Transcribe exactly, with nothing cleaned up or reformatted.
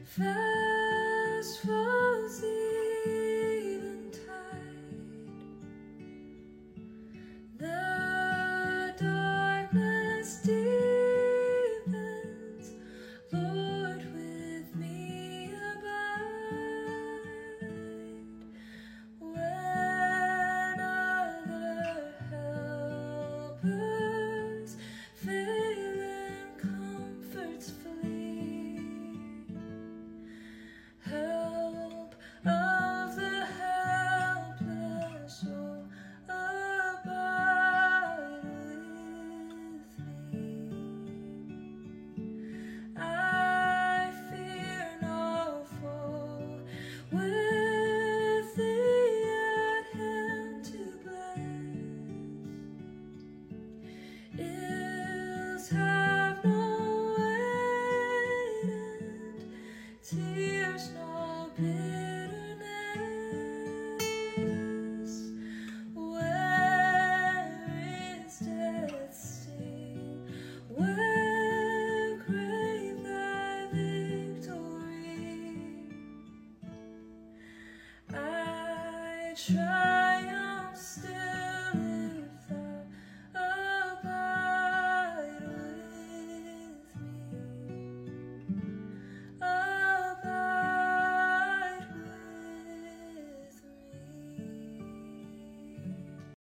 Fast falls the eventide, the darkness deepens. Lord, with me abide. When other helpers fail and comforts flee, help of the helpless, oh, abide with me. I fear no foe, with thee at hand to bless. Ills have no weight, and tears no bitterness. Where is death's sting? Where, grave, thy victory? I try